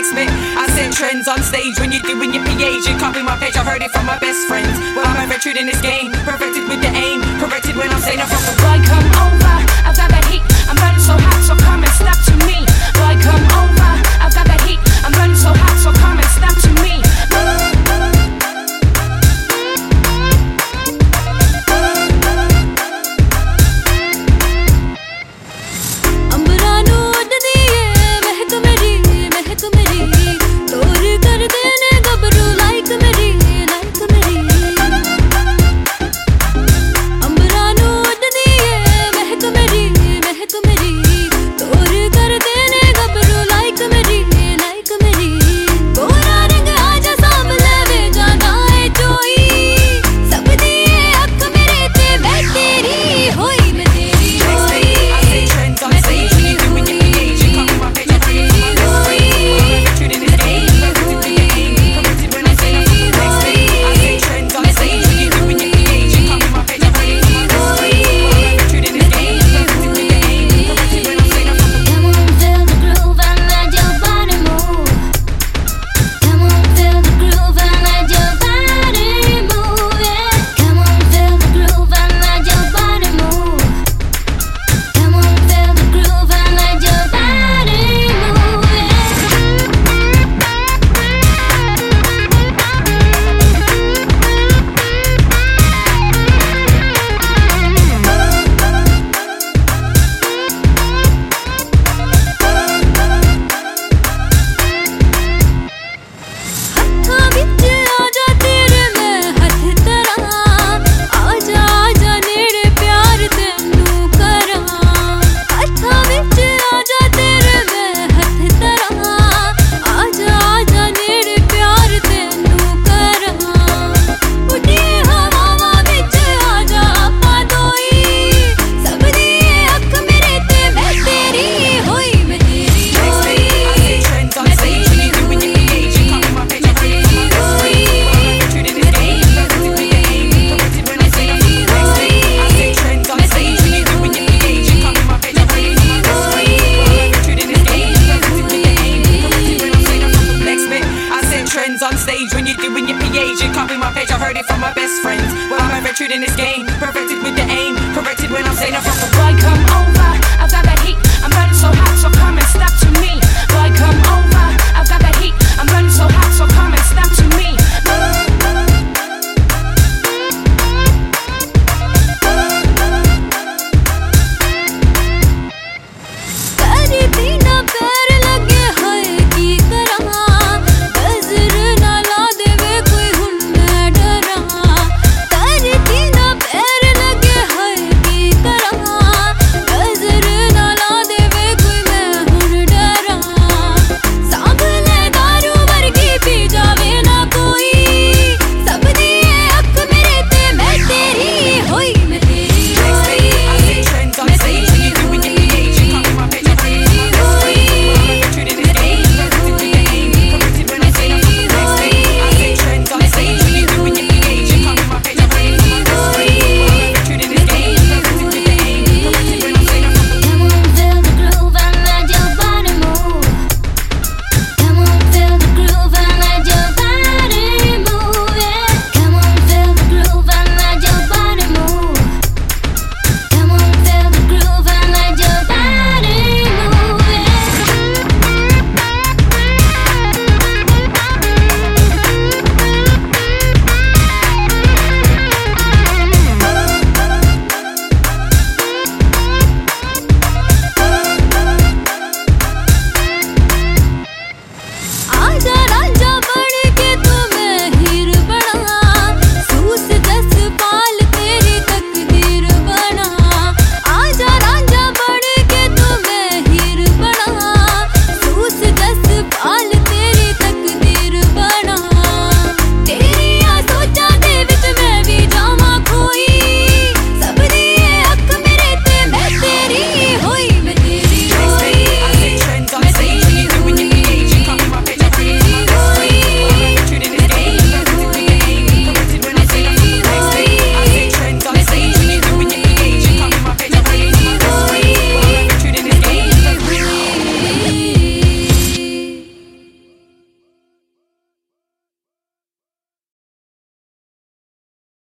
next bit. I set trends on stage when you're doing your PH. You copy my page, I heard it from my best friends. Well, I'm a veteran in this game, perfected with the aim, corrected when I'm saying I'm from the boy, come over, I've got that heat. I'm burning so hot, so come and snap to me. Boy, come over, I've got that heat. I'm burning so hot, so come and snap to me. On stage when you're doing your PH, you copy my page, I heard it from my best friends. Well, I'm a veteran in this game,